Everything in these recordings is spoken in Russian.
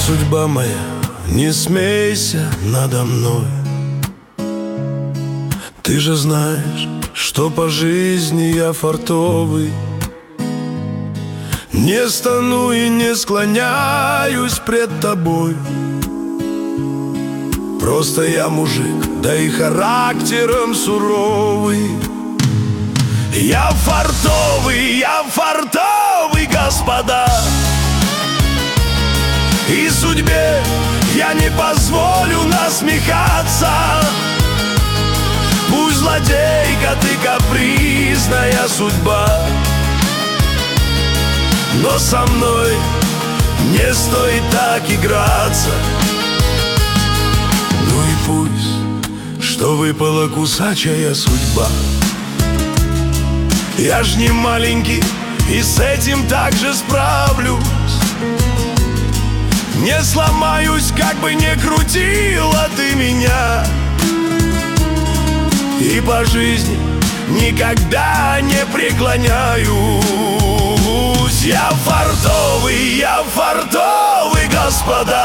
судьба моя, не смейся надо мной. Ты же знаешь, что по жизни я фартовый. Не стану и не склоняюсь пред тобой. Просто я мужик, да и характером суровый. Я фартовый, господа. И судьбе я не позволю насмехаться. Пусть злодейка ты капризная судьба, но со мной не стоит так играться. Ну и пусть, что выпала кусачая судьба. Я ж не маленький и с этим также справлюсь. Не сломаюсь, как бы не крутила ты меня. И по жизни никогда не преклоняюсь. Я фартовый, господа.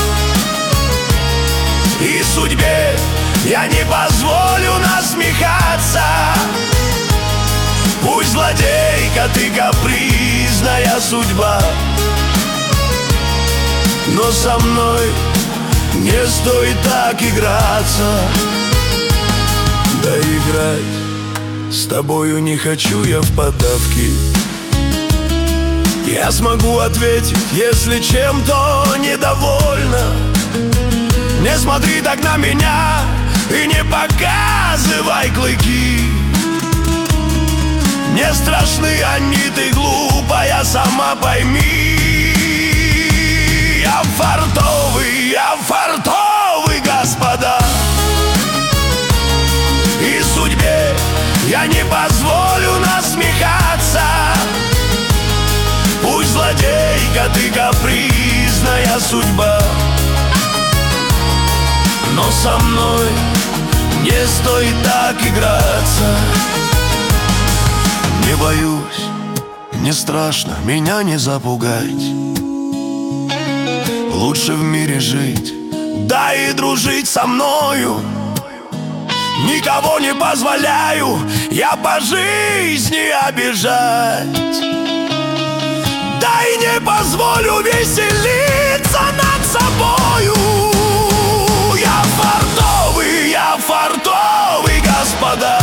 И судьбе я не позволю насмехаться. Пусть злодейка ты капризная судьба, но со мной не стоит так играться. Да играть с тобою не хочу я в поддавки. Я смогу ответить, если чем-то недовольна. Не смотри так на меня и не показывай клыки. Не страшны они, ты глупая, сама пойми. Я фартовый, господа. И судьбе я не позволю насмехаться. Пусть злодейка ты капризная судьба, но со мной не стоит так играться. Не боюсь, не страшно, меня не запугать. Лучше в мире жить, да и дружить со мною. Никого не позволяю я по жизни обижать. Да и не позволю веселиться над собою. Я фартовый, господа.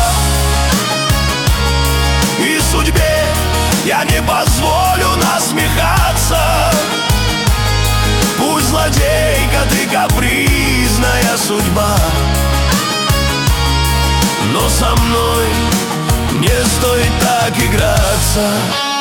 И судьбе я не позволю насмехаться. Пусть злодейка ты капризная судьба, но со мной не стоит так играться.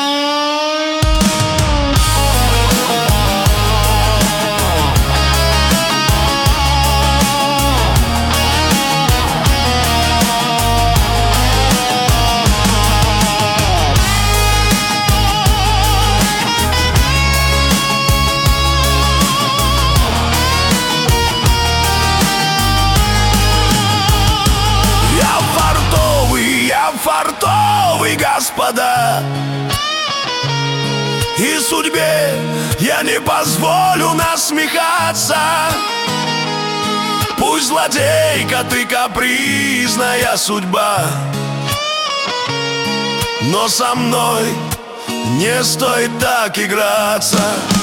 Фартовый, господа. И судьбе я не позволю насмехаться. Пусть злодейка ты капризная судьба, но со мной не стоит так играться.